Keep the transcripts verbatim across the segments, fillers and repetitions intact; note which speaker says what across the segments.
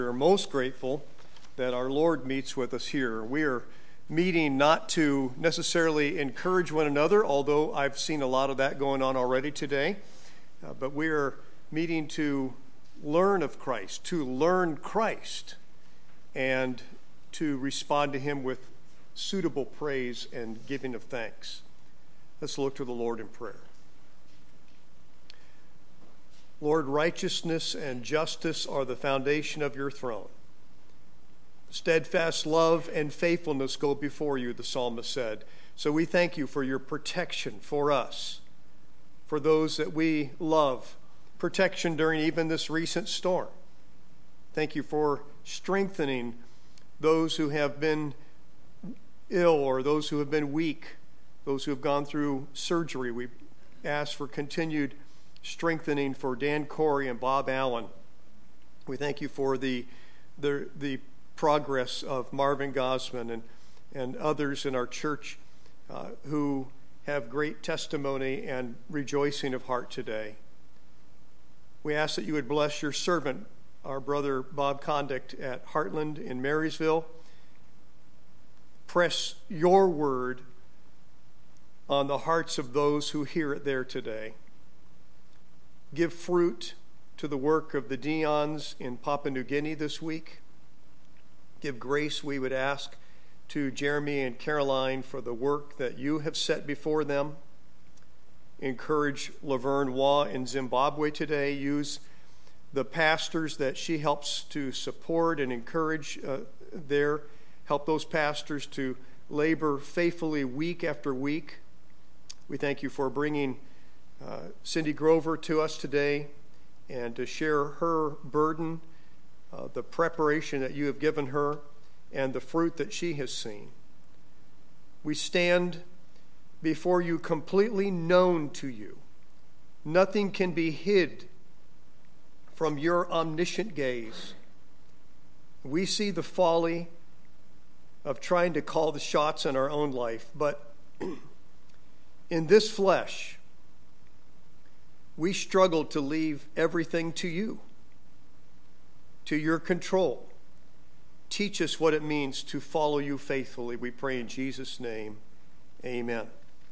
Speaker 1: We are most grateful that our Lord meets with us here. We are meeting not to necessarily encourage one another, although I've seen a lot of that going on already today, uh, but we are meeting to learn of Christ, to learn Christ, and to respond to him with suitable praise and giving of thanks. Let's look to the Lord in prayer. Lord, righteousness and justice are the foundation of your throne. Steadfast love and faithfulness go before you, the psalmist said. So we thank you for your protection for us, for those that we love, protection during even this recent storm. Thank you for strengthening those who have been ill or those who have been weak, those who have gone through surgery. We ask for continued strengthening for Dan Corey and Bob Allen. We thank you for the the, the progress of Marvin Gosman and, and others in our church uh, who have great testimony and rejoicing of heart today. We ask that you would bless your servant, our brother Bob Condict at Heartland in Marysville. Press your word on the hearts of those who hear it there today. Give fruit to the work of the Dions in Papua New Guinea this week. Give grace, we would ask, to Jeremy and Caroline for the work that you have set before them. Encourage Laverne Waugh in Zimbabwe today. Use the pastors that she helps to support and encourage uh, there. Help those pastors to labor faithfully week after week. We thank you for bringing Uh, Cindy Grover to us today and to share her burden, uh, the preparation that you have given her, and the fruit that she has seen. We stand before you completely known to you. Nothing can be hid from your omniscient gaze. We see the folly of trying to call the shots in our own life, but in this flesh, we struggle to leave everything to you, to your control. Teach us what it means to follow you faithfully. We pray in Jesus' name, amen.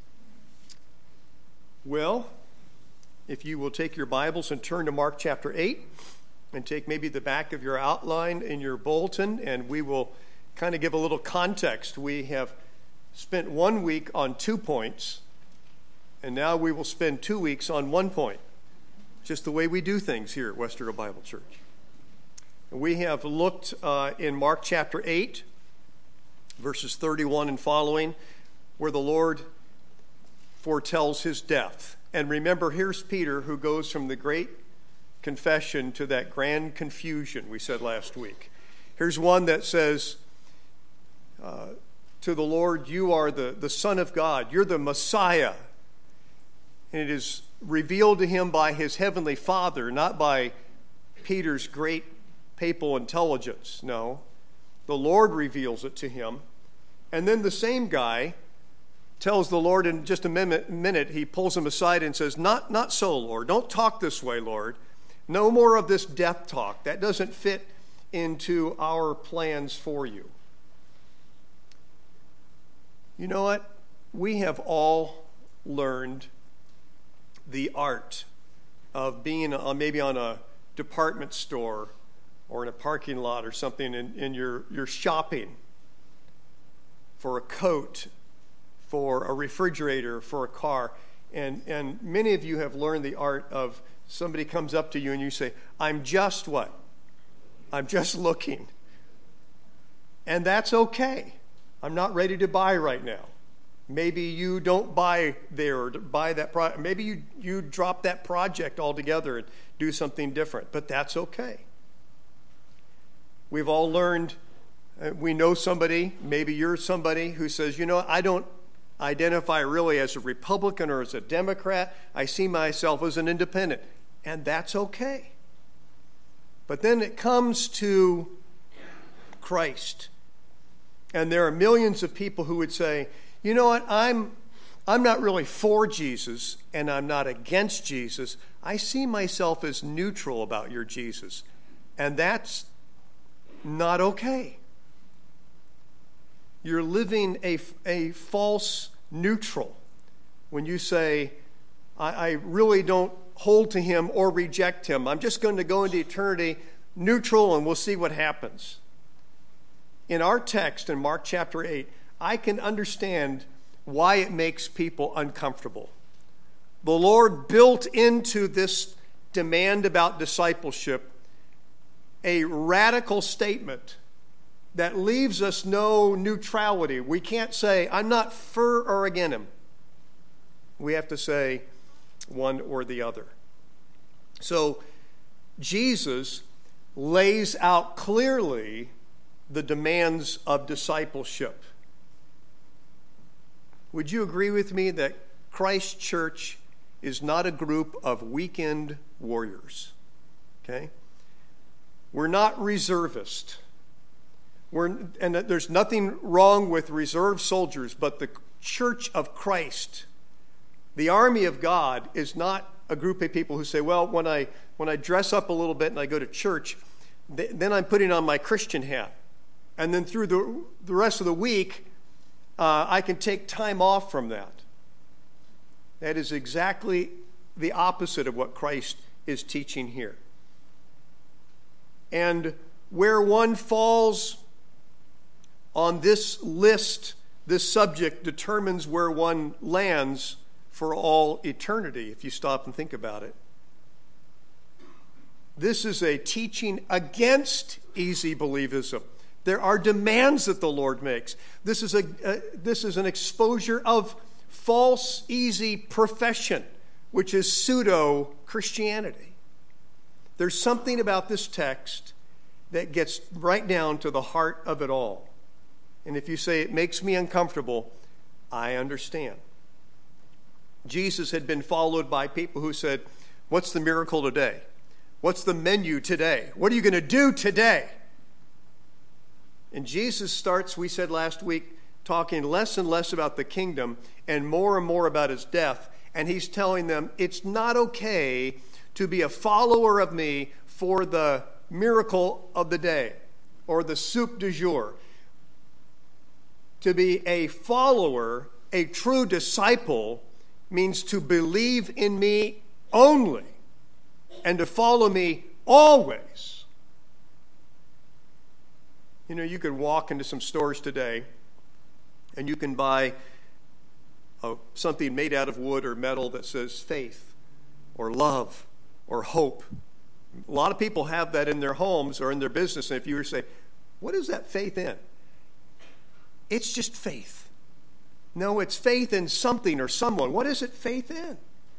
Speaker 1: Well, if you will take your Bibles and turn to Mark chapter eight, and take maybe the back of your outline in your bulletin, and we will kind of give a little context. We have spent one week on two points, and now we will spend two weeks on one point. Just the way we do things here at Westerville Bible Church. We have looked uh, in Mark chapter eight, verses thirty-one and following, where the Lord foretells his death. And remember, here's Peter who goes from the great confession to that grand confusion we said last week. Here's one that says uh, to the Lord, you are the, the Son of God. You're the Messiah. And it is revealed to him by his heavenly Father, not by Peter's great papal intelligence. No, the Lord reveals it to him. And then the same guy tells the Lord in just a minute, minute he pulls him aside and says, not, not so, Lord. Don't talk this way, Lord. No more of this death talk. That doesn't fit into our plans for you. You know what? We have all learned the art of being on, maybe on a department store or in a parking lot or something, and, and you're, you're shopping for a coat, for a refrigerator, for a car. And, and many of you have learned the art of somebody comes up to you and you say, I'm just what? I'm just looking. And that's okay. I'm not ready to buy right now. Maybe you don't buy there or buy that product. Maybe you, you drop that project altogether and do something different, but that's okay. We've all learned, uh, we know somebody, maybe you're somebody who says, you know, I don't identify really as a Republican or as a Democrat. I see myself as an independent, and that's okay. But then it comes to Christ, and there are millions of people who would say, you know what, I'm I'm not really for Jesus, and I'm not against Jesus. I see myself as neutral about your Jesus. And that's not okay. You're living a, a false neutral when you say, I, I really don't hold to him or reject him. I'm just going to go into eternity neutral and we'll see what happens. In our text in Mark chapter eight, I can understand why it makes people uncomfortable. The Lord built into this demand about discipleship a radical statement that leaves us no neutrality. We can't say, I'm not for or against him. We have to say one or the other. So Jesus lays out clearly the demands of discipleship. Would you agree with me that Christ Church is not a group of weekend warriors? Okay? We're not reservist. We're, and there's nothing wrong with reserve soldiers, but the Church of Christ, the army of God, is not a group of people who say, well, when I when I dress up a little bit and I go to church, th- then I'm putting on my Christian hat. And then through the, the rest of the week, uh, I can take time off from that. That is exactly the opposite of what Christ is teaching here. And where one falls on this list, this subject determines where one lands for all eternity, if you stop and think about it. This is a teaching against easy believism. There are demands that the Lord makes. This is a, a this is an exposure of false, easy profession, which is pseudo-Christianity. There's something about this text that gets right down to the heart of it all. And if you say it makes me uncomfortable, I understand. Jesus had been followed by people who said, what's the miracle today? What's the menu today? What are you going to do today? And Jesus starts, we said last week, talking less and less about the kingdom and more and more about his death. And he's telling them it's not okay to be a follower of me for the miracle of the day or the soup du jour. To be a follower, a true disciple, means to believe in me only and to follow me always. You know, you could walk into some stores today and you can buy a, something made out of wood or metal that says faith or love or hope. A lot of people have that in their homes or in their business. And if you were to say, what is that faith in? It's just faith. No, it's faith in something or someone. What is it faith in?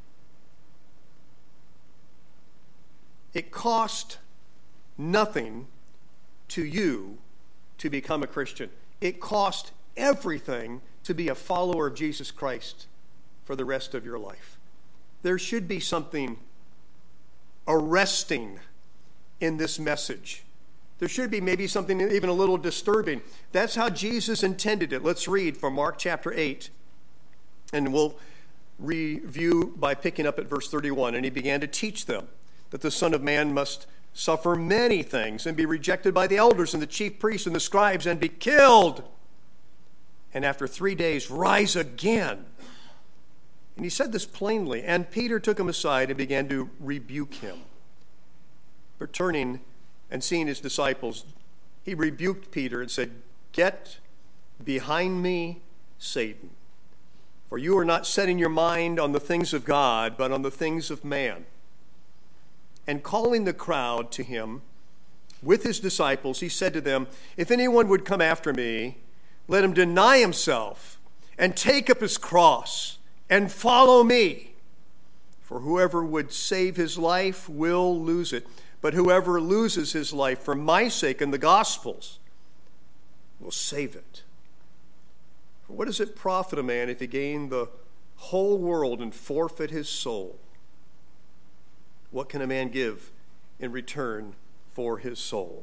Speaker 1: It cost nothing to you to become a Christian. It cost everything to be a follower of Jesus Christ for the rest of your life. There should be something arresting in this message. There should be maybe something even a little disturbing. That's how Jesus intended it. Let's read from Mark chapter eight. And we'll review by picking up at verse thirty-one. And he began to teach them that the Son of Man must suffer many things and be rejected by the elders and the chief priests and the scribes and be killed. And after three days rise again. And he said this plainly. And Peter took him aside and began to rebuke him. But turning and seeing his disciples, he rebuked Peter and said, get behind me, Satan. For you are not setting your mind on the things of God, but on the things of man. And calling the crowd to him with his disciples, he said to them, if anyone would come after me, let him deny himself and take up his cross and follow me. For whoever would save his life will lose it. But whoever loses his life for my sake and the gospel's will save it. For what does it profit a man if he gain the whole world and forfeit his soul? What can a man give in return for his soul?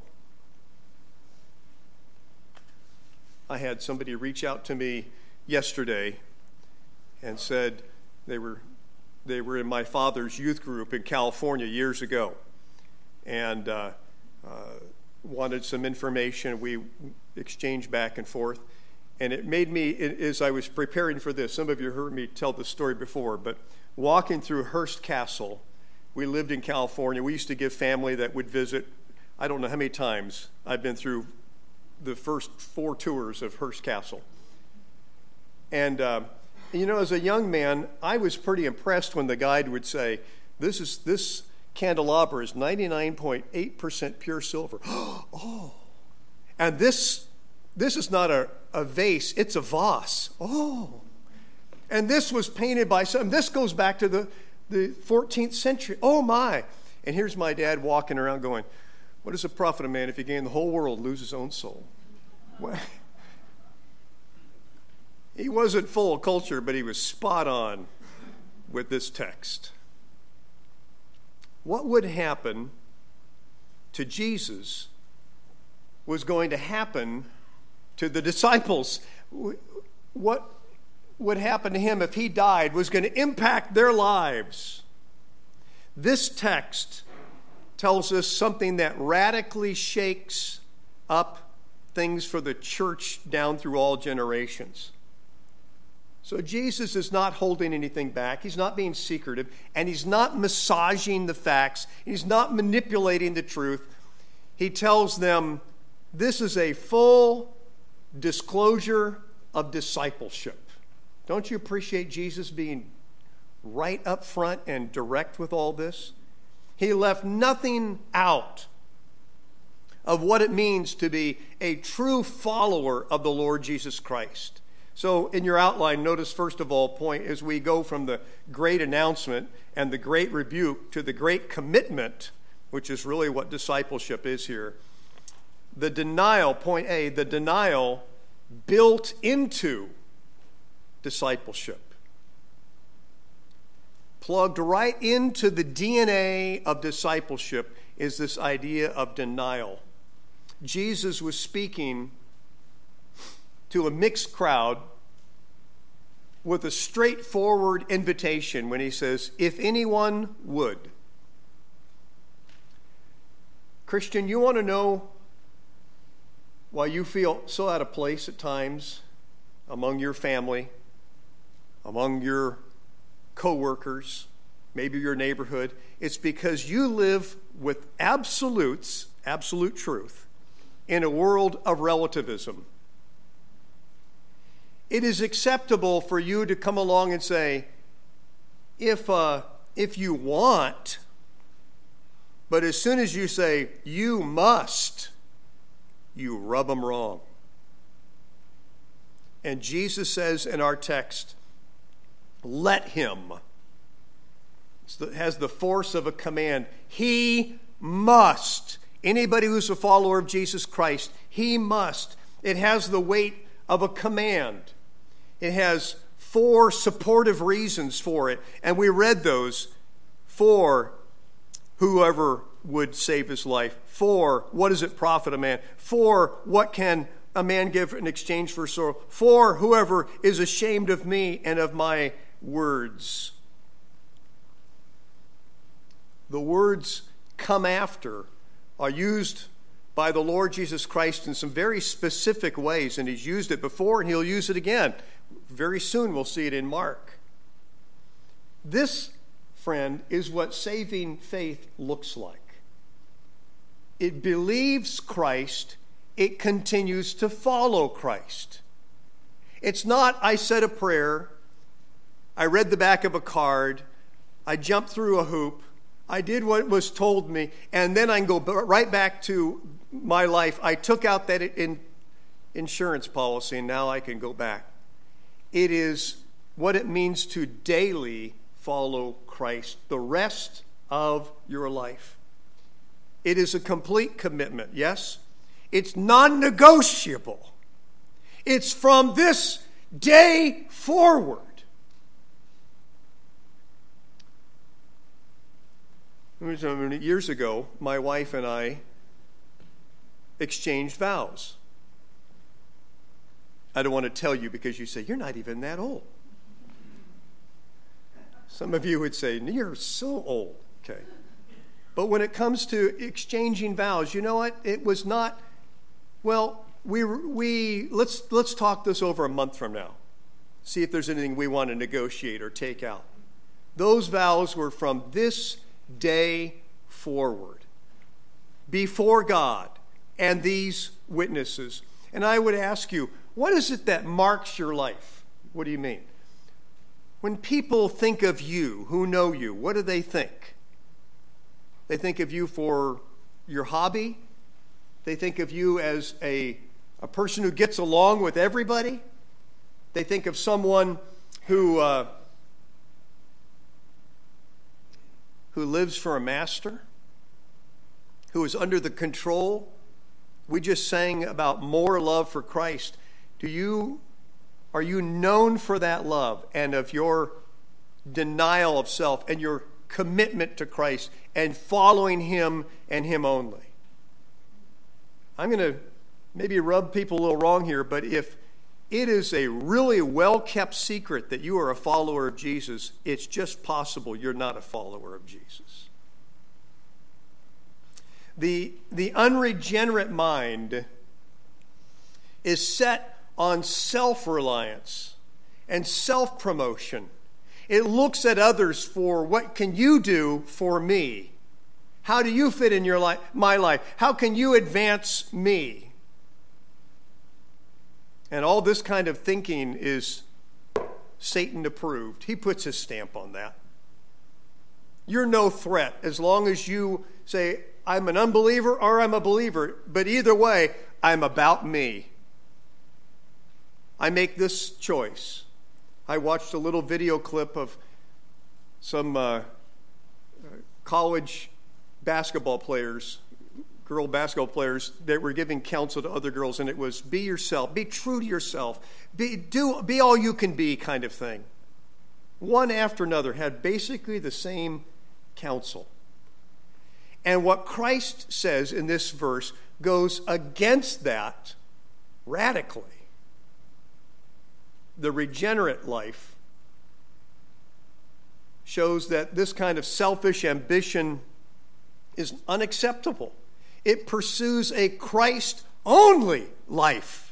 Speaker 1: I had somebody reach out to me yesterday and said they were they were in my father's youth group in California years ago. And uh, uh, wanted some information. We exchanged back and forth. And it made me, as I was preparing for this, some of you heard me tell the story before, but walking through Hearst Castle, we lived in California. We used to give family that would visit, I don't know how many times I've been through the first four tours of Hearst Castle. And, uh, you know, as a young man, I was pretty impressed when the guide would say, this is this candelabra is ninety-nine point eight percent pure silver. Oh, and this this is not a, a vase, it's a vase. Oh, and this was painted by some, this goes back to the, the fourteenth century. Oh, my. And here's my dad walking around going, what does it profit a man if he gain the whole world and lose his own soul? Well, he wasn't full of culture, but he was spot on with this text. What would happen to Jesus was going to happen to the disciples. What would happen to him if he died was going to impact their lives. This text tells us something that radically shakes up things for the church down through all generations. So Jesus is not holding anything back. He's not being secretive, and he's not massaging the facts. He's not manipulating the truth. He tells them this is a full disclosure of discipleship. Don't you appreciate Jesus being right up front and direct with all this? He left nothing out of what it means to be a true follower of the Lord Jesus Christ. So in your outline, notice first of all, point as we go from the great announcement and the great rebuke to the great commitment, which is really what discipleship is here. The denial, point A, the denial built into discipleship. Plugged right into the D N A of discipleship is this idea of denial. Jesus was speaking to a mixed crowd with a straightforward invitation when he says, if anyone would. Christian, you want to know why you feel so out of place at times among your family, among your co-workers, maybe your neighborhood? It's because you live with absolutes, absolute truth, in a world of relativism. It is acceptable for you to come along and say, if uh, if you want, but as soon as you say, you must, you rub them wrong. And Jesus says in our text, let him. It has the force of a command. He must. Anybody who's a follower of Jesus Christ, he must. It has the weight of a command. It has four supportive reasons for it. And we read those. For whoever would save his life. For what does it profit a man? For what can a man give in exchange for sorrow? For whoever is ashamed of me and of my words. The words come after are used by the Lord Jesus Christ in some very specific ways, and he's used it before and he'll use it again. Very soon we'll see it in Mark. This, friend, is what saving faith looks like. It believes Christ, it continues to follow Christ. It's not, I said a prayer, I read the back of a card, I jumped through a hoop, I did what was told me, and then I can go right back to my life. I took out that in insurance policy, and now I can go back. It is what it means to daily follow Christ the rest of your life. It is a complete commitment, yes? It's non-negotiable. It's from this day forward. Years ago, my wife and I exchanged vows. I don't want to tell you because you say, you're not even that old. Some of you would say, you're so old. Okay. But when it comes to exchanging vows, you know what? It was not, well, we, we let's, let's talk this over a month from now. See if there's anything we want to negotiate or take out. Those vows were from this day forward, before God and these witnesses. And I would ask you, what is it that marks your life? What do you mean? When people think of you, who know you, what do they think? They think of you for your hobby. They think of you as a, a person who gets along with everybody. They think of someone who, uh, who lives for a master, who is under the control. We just sang about more love for Christ. Do you, are you known for that love and of your denial of self and your commitment to Christ and following him and him only? I'm going to maybe rub people a little wrong here, but if it is a really well-kept secret that you are a follower of Jesus, it's just possible you're not a follower of Jesus. The, the unregenerate mind is set on self-reliance and self-promotion. It looks at others for what can you do for me? How do you fit in your life, my life? How can you advance me? And all this kind of thinking is Satan approved. He puts his stamp on that. You're no threat as long as you say, I'm an unbeliever or I'm a believer, but either way, I'm about me. I make this choice. I watched a little video clip of some uh, college basketball players, girl basketball players, that were giving counsel to other girls, and it was be yourself, be true to yourself, be, do, be all you can be kind of thing. One after another had basically the same counsel. And what Christ says in this verse goes against that radically. The regenerate life shows that this kind of selfish ambition is unacceptable. It pursues a Christ-only life.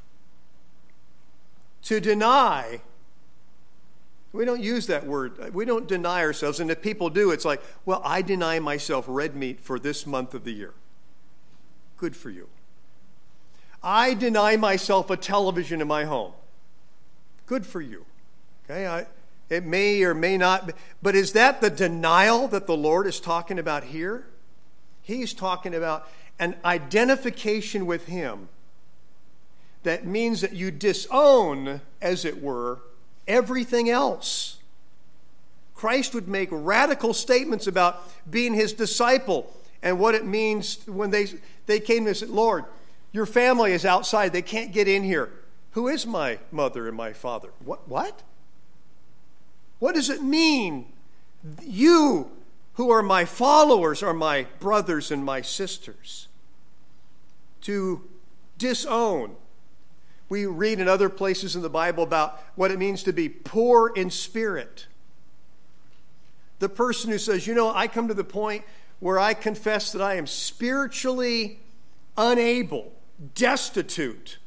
Speaker 1: To deny, we don't use that word. We don't deny ourselves. And if people do, it's like, well, I deny myself red meat for this month of the year. Good for you. I deny myself a television in my home. Good for you. Okay, I, it may or may not be, but is that the denial that the Lord is talking about here? He's talking about an identification with him that means that you disown, as it were, everything else. Christ would make radical statements about being his disciple and what it means when they, they came and said, Lord, your family is outside. They can't get in here. Who is my mother and my father? What? What? What does it mean? You who are my followers are my brothers and my sisters. To disown. We read in other places in the Bible about what it means to be poor in spirit. The person who says, you know, I come to the point where I confess that I am spiritually unable, destitute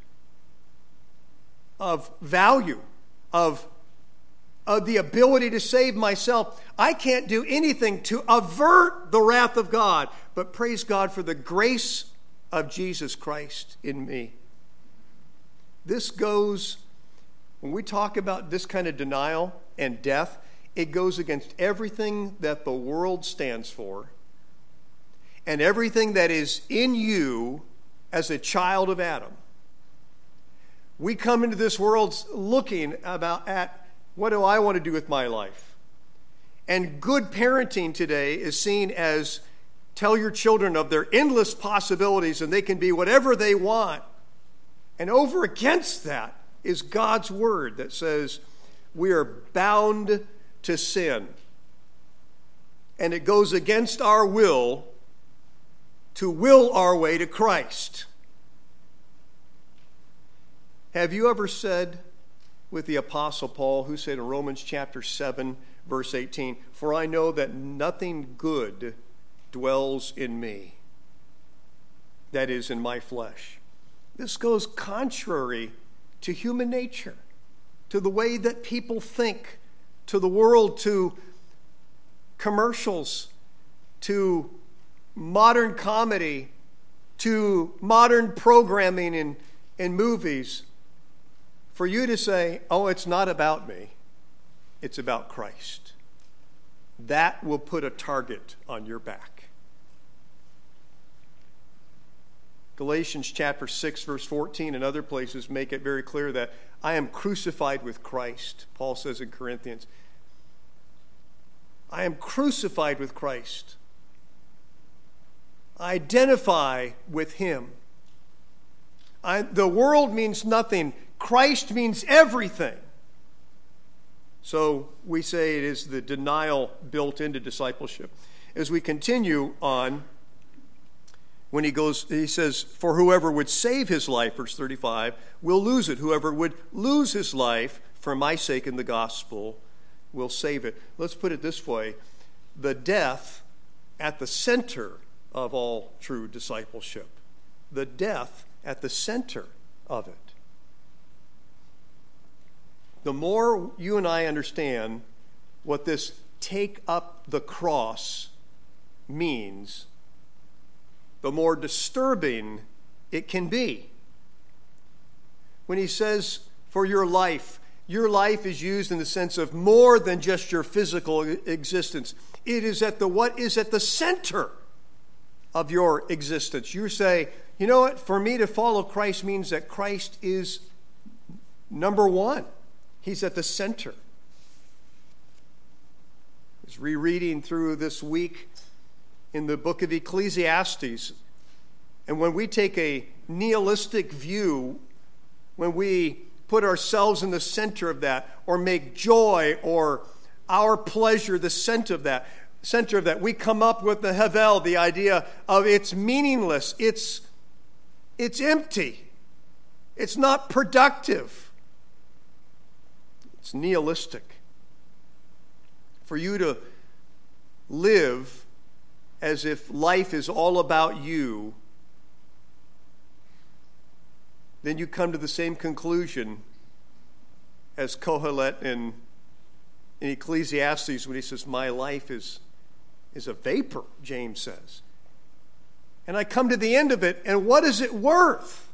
Speaker 1: of value, of, of the ability to save myself. I can't do anything to avert the wrath of God, but praise God for the grace of Jesus Christ in me. This goes, when we talk about this kind of denial and death, it goes against everything that the world stands for and everything that is in you as a child of Adam. We come into this world looking about at what do I want to do with my life? And good parenting today is seen as tell your children of their endless possibilities and they can be whatever they want. And over against that is God's word that says we are bound to sin. And it goes against our will to will our way to Christ. Have you ever said with the Apostle Paul, who said in Romans chapter seven, verse eighteen, for I know that nothing good dwells in me, that is, in my flesh. This goes contrary to human nature, to the way that people think, to the world, to commercials, to modern comedy, to modern programming in, in movies. For you to say, oh, it's not about me, it's about Christ. That will put a target on your back. Galatians chapter six, verse fourteen, and other places make it very clear that I am crucified with Christ. Paul says in Corinthians, I am crucified with Christ. I identify with him. I, the world means nothing. Christ means everything. So we say it is the denial built into discipleship. As we continue on, when he goes, he says, for whoever would save his life, verse thirty-five, will lose it. Whoever would lose his life for my sake in the gospel will save it. Let's put it this way. The death at the center of all true discipleship. The death at the center of it. The more you and I understand what this take up the cross means, the more disturbing it can be. When he says, for your life, your life is used in the sense of more than just your physical existence. It is at the what is at the center of your existence. You say, you know what, for me to follow Christ means that Christ is number one. He's at the center. I was rereading through this week in the book of Ecclesiastes. And when we take a nihilistic view, when we put ourselves in the center of that, or make joy or our pleasure the center of that, center of that, we come up with the Havel, the idea of it's meaningless, it's, it's empty, it's not productive, it's nihilistic. For you to live as if life is all about you, then you come to the same conclusion as Kohelet in, in Ecclesiastes when he says, my life is, is a vapor, James says. And I come to the end of it, and what is it worth?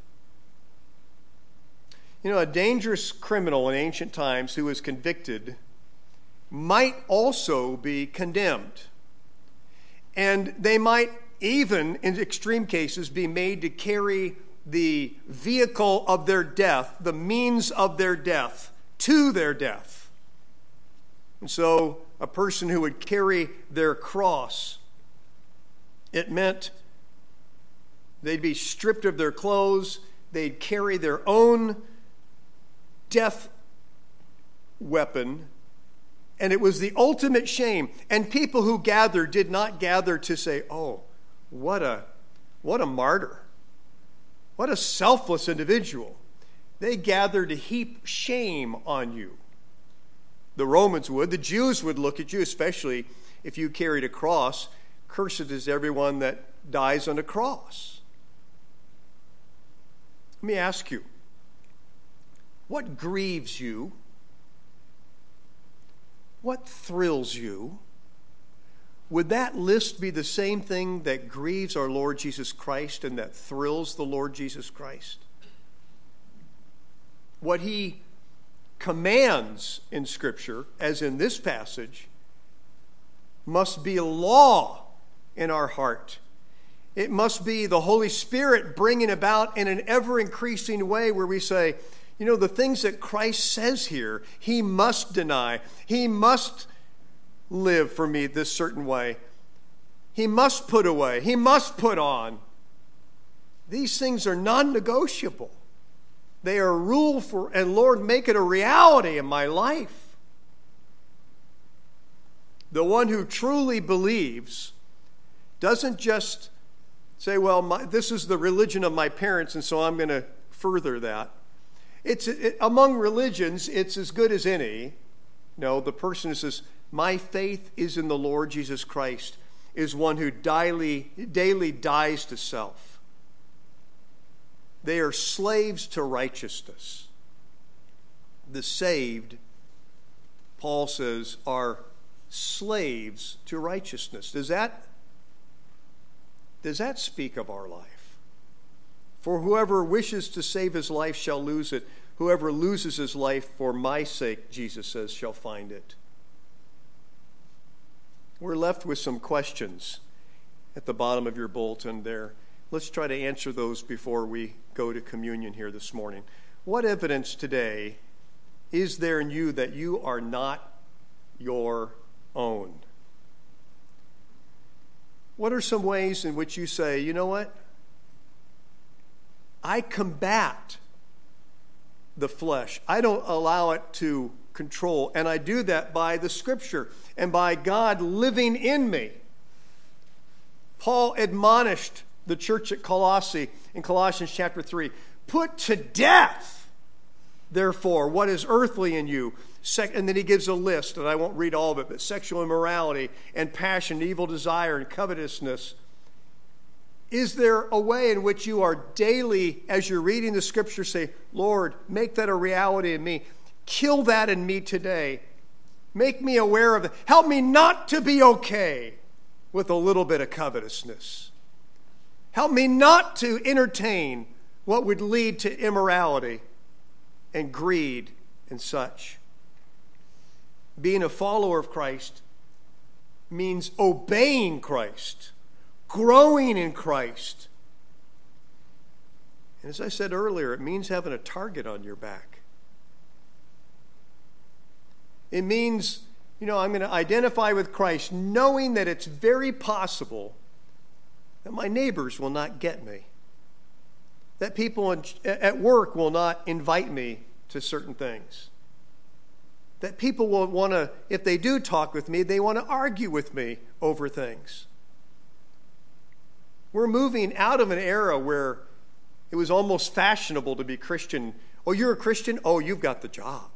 Speaker 1: You know, a dangerous criminal in ancient times who was convicted might also be condemned. And they might even, in extreme cases, be made to carry the vehicle of their death, the means of their death, to their death. And so a person who would carry their cross, it meant they'd be stripped of their clothes, they'd carry their own death weapon, and it was the ultimate shame. And people who gathered did not gather to say, oh, what a, what a martyr. What a selfless individual. They gathered to heap shame on you. The Romans would. The Jews would look at you, especially if you carried a cross. Cursed is everyone that dies on a cross. Let me ask you, what grieves you? What thrills you? Would that list be the same thing that grieves our Lord Jesus Christ and that thrills the Lord Jesus Christ? What he commands in Scripture, as in this passage, must be law in our heart. It must be the Holy Spirit bringing about in an ever-increasing way where we say, you know, the things that Christ says here, he must deny. He must live for me this certain way. He must put away. He must put on. These things are non-negotiable. They are a rule for, and Lord, make it a reality in my life. The one who truly believes doesn't just say, well, my, this is the religion of my parents, and so I'm going to further that. It's it, among religions, it's as good as any. No, the person who says, my faith is in the Lord Jesus Christ. is one who daily, daily dies to self. They are slaves to righteousness. The saved, Paul says, are slaves to righteousness. Does that, does that speak of our life? For whoever wishes to save his life shall lose it. Whoever loses his life for my sake, Jesus says, shall find it. We're left with some questions at the bottom of your bulletin there. Let's try to answer those before we go to communion here this morning. What evidence today is there in you that you are not your own? What are some ways in which you say, you know what? I combat the flesh. I don't allow it to control. And I do that by the Scripture and by God living in me. Paul admonished the church at Colossae in Colossians chapter three, put to death, therefore, what is earthly in you. And then he gives a list, and I won't read all of it, but sexual immorality and passion, evil desire, and covetousness. Is there a way in which you are daily, as you're reading the Scripture, say, Lord, make that a reality in me. Kill that in me today. Make me aware of it. Help me not to be okay with a little bit of covetousness. Help me not to entertain what would lead to immorality and greed and such. Being a follower of Christ means obeying Christ, growing in Christ. And as I said earlier, it means having a target on your back. It means, you know, I'm going to identify with Christ, knowing that it's very possible that my neighbors will not get me, that people at work will not invite me to certain things, that people will want to, if they do talk with me, they want to argue with me over things. We're moving out of an era where it was almost fashionable to be Christian. Oh, you're a Christian? Oh, you've got the job.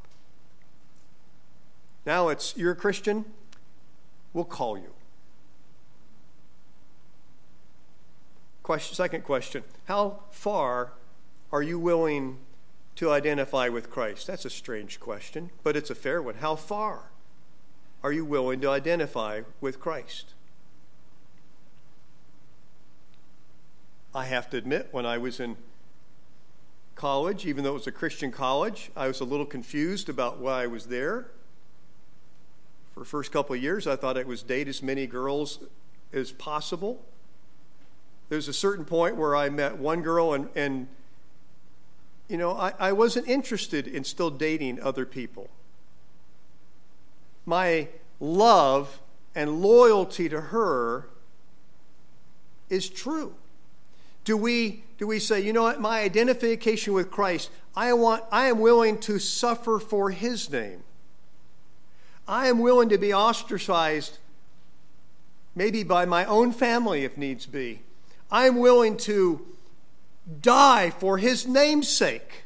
Speaker 1: Now it's, you're a Christian? We'll call you. Question, second question, how far are you willing to identify with Christ? That's a strange question, but it's a fair one. How far are you willing to identify with Christ? I have to admit, when I was in college, even though it was a Christian college, I was a little confused about why I was there. For the first couple of years, I thought it was date as many girls as possible. There's a certain point where I met one girl and, and you know, I, I wasn't interested in still dating other people. My love and loyalty to her is true. Do we, do we say, you know what, my identification with Christ, I want, I am willing to suffer for his name. I am willing to be ostracized, maybe by my own family if needs be. I'm willing to die for his name's sake.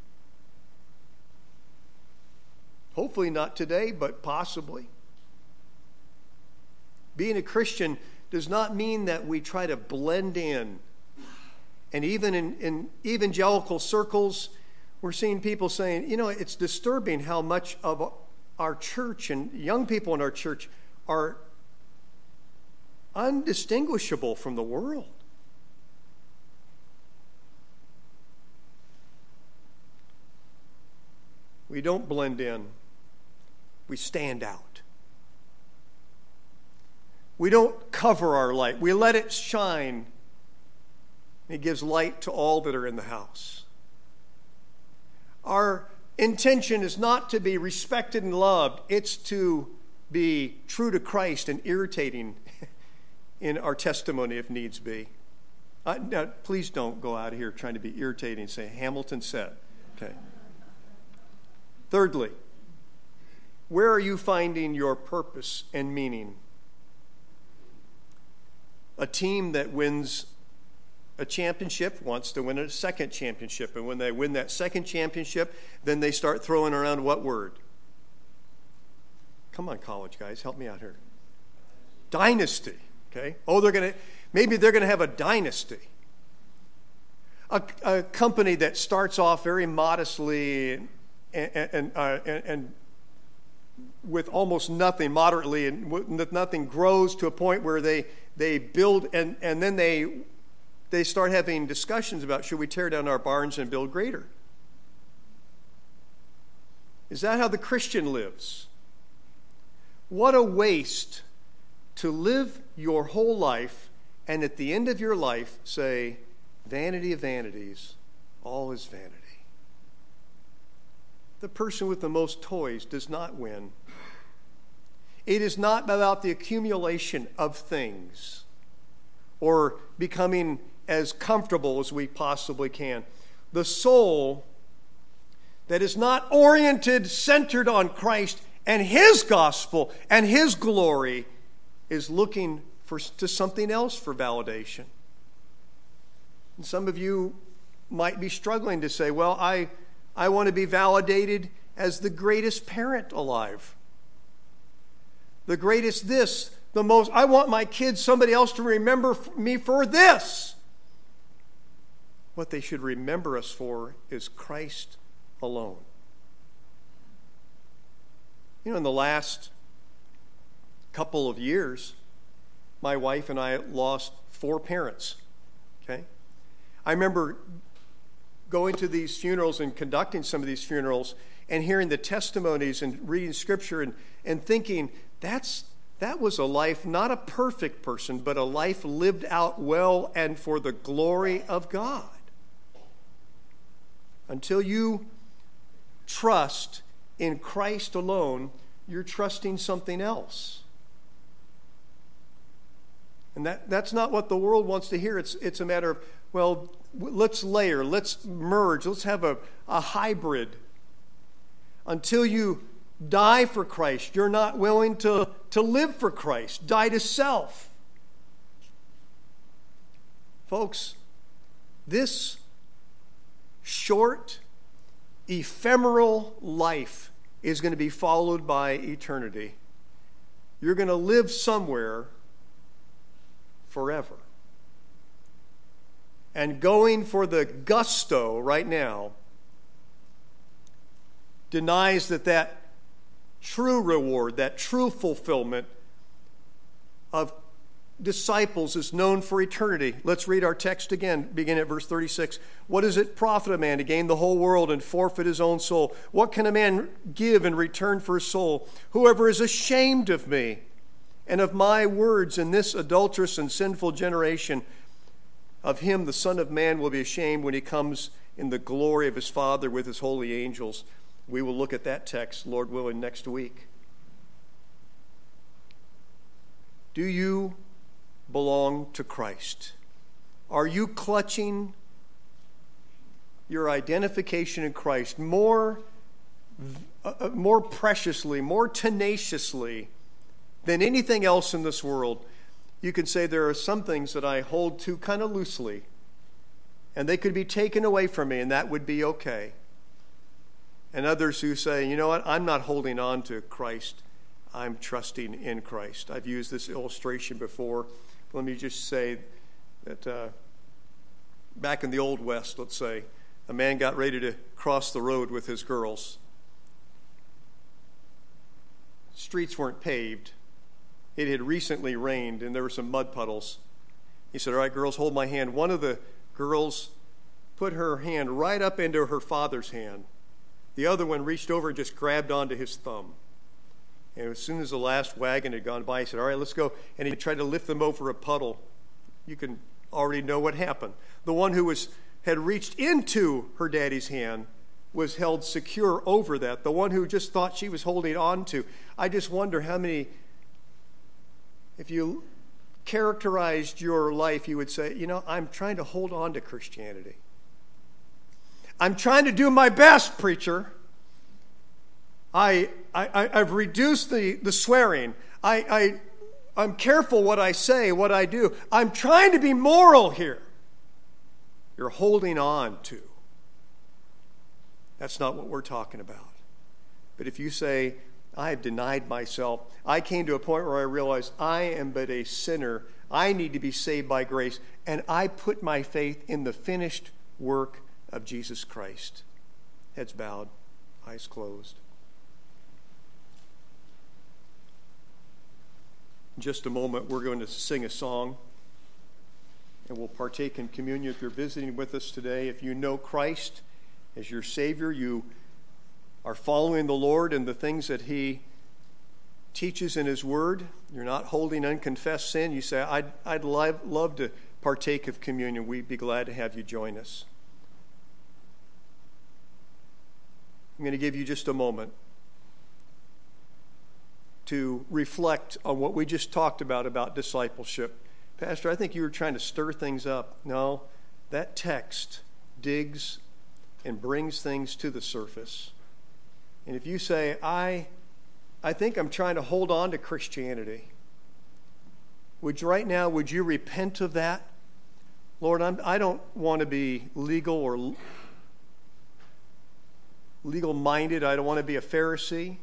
Speaker 1: Hopefully not today, but possibly. Being a Christian does not mean that we try to blend in. And even in, in evangelical circles, we're seeing people saying, you know, it's disturbing how much of our church and young people in our church are undistinguishable from the world. We don't blend in. We stand out. We don't cover our light. We let it shine. It gives light to all that are in the house. Our intention is not to be respected and loved. It's to be true to Christ and irritating in our testimony if needs be. Uh, now, please don't go out of here trying to be irritating and say, Hamilton said. Okay. Thirdly, where are you finding your purpose and meaning? A team that wins a championship wants to win a second championship. And when they win that second championship, then they start throwing around what word? Come on, college guys, help me out here. Dynasty. Okay? Oh, they're going to, maybe they're going to have a dynasty. A, a company that starts off very modestly and, and, and, uh, and, and with almost nothing, moderately, and with nothing, grows to a point where they, they build, and, and then they, they start having discussions about, should we tear down our barns and build greater? Is that how the Christian lives? What a waste to live your whole life and at the end of your life say, vanity of vanities, all is vanity. The person with the most toys does not win. It is not about the accumulation of things or becoming as comfortable as we possibly can. The soul that is not oriented, centered on Christ and His gospel and His glory is looking for to something else for validation. And some of you might be struggling to say, well, I, I want to be validated as the greatest parent alive. The greatest this, the most, I want my kids, somebody else to remember me for this. What they should remember us for is Christ alone. You know, in the last couple of years, my wife and I lost four parents. Okay? I remember going to these funerals and conducting some of these funerals and hearing the testimonies and reading scripture and, and thinking, that's that was a life, not a perfect person, but a life lived out well and for the glory of God. Until you trust in Christ alone, you're trusting something else. And that, that's not what the world wants to hear. It's, it's a matter of, well, let's layer, let's merge, let's have a, a hybrid. Until you die for Christ, you're not willing to, to live for Christ. Die to self. Folks, this short, ephemeral life is going to be followed by eternity. You're going to live somewhere forever. And going for the gusto right now denies that that true reward, that true fulfillment of disciples is known for eternity. Let's read our text again, begin at verse thirty-six. What does it profit a man to gain the whole world and forfeit his own soul? What can a man give in return for his soul? Whoever is ashamed of me and of my words in this adulterous and sinful generation, of him the Son of Man will be ashamed when he comes in the glory of his Father with his holy angels. We will look at that text, Lord willing, next week. Do you belong to Christ? Are you clutching your identification in Christ more, uh, more preciously, more tenaciously than anything else in this world? You can say there are some things that I hold to kind of loosely, and they could be taken away from me, and that would be okay. And others who say, you know what, I'm not holding on to Christ, I'm trusting in Christ. I've used this illustration before. Let me just say that uh, back in the Old West, let's say, a man got ready to cross the road with his girls. Streets weren't paved. It had recently rained, and there were some mud puddles. He said, all right, girls, hold my hand. One of the girls put her hand right up into her father's hand. The other one reached over and just grabbed onto his thumb. And as soon as the last wagon had gone by, he said, all right, let's go. And he tried to lift them over a puddle. You can already know what happened. The one who was had reached into her daddy's hand was held secure over that. The one who just thought she was holding on to. I just wonder how many, if you characterized your life, you would say, you know, I'm trying to hold on to Christianity. I'm trying to do my best, preacher. I, I, I've reduced the, the swearing. I, I, I'm careful what I say, what I do. I'm trying to be moral here. You're holding on to. That's not what we're talking about. But if you say, I have denied myself, I came to a point where I realized I am but a sinner I need to be saved by grace, and I put my faith in the finished work of Jesus Christ. Heads bowed, eyes closed. In just a moment, we're going to sing a song, and we'll partake in communion. If you're visiting with us today, if you know Christ as your Savior, you are following the Lord and the things that He teaches in His Word, you're not holding unconfessed sin, you say, I'd, I'd love, love to partake of communion. We'd be glad to have you join us. I'm going to give you just a moment to reflect on what we just talked about, about discipleship. Pastor, I think you were trying to stir things up. No, that text digs and brings things to the surface. And if you say, I, I think I'm trying to hold on to Christianity, would you, right now, would you repent of that? Lord, I'm, I don't want to be legal or legal-minded. I don't want to be a Pharisee.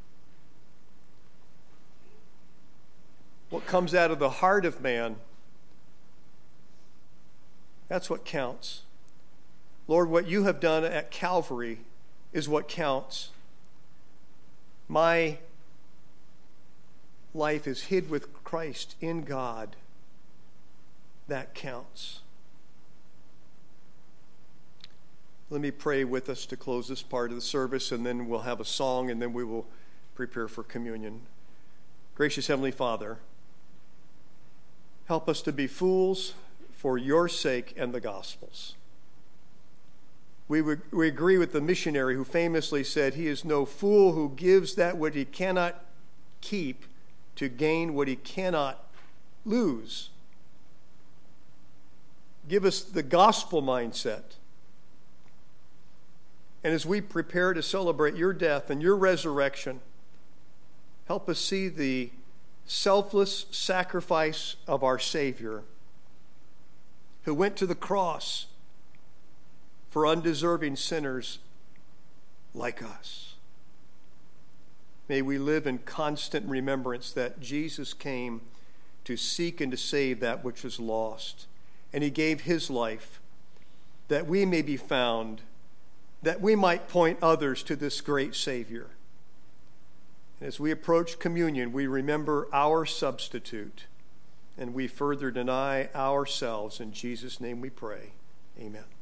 Speaker 1: What comes out of the heart of man, that's what counts. Lord, what you have done at Calvary is what counts. My life is hid with Christ in God. That counts. Let me pray with us to close this part of the service, and then we'll have a song, and then we will prepare for communion. Gracious Heavenly Father, help us to be fools for your sake and the gospel's. We, would, we agree with the missionary who famously said, he is no fool who gives that what he cannot keep to gain what he cannot lose. Give us the gospel mindset. And as we prepare to celebrate your death and your resurrection, help us see the selfless sacrifice of our Savior, who went to the cross for undeserving sinners like us. May we live in constant remembrance that Jesus came to seek and to save that which was lost. And he gave his life that we may be found, that we might point others to this great Savior. And as we approach communion, we remember our substitute, and we further deny ourselves. In Jesus' name we pray. Amen.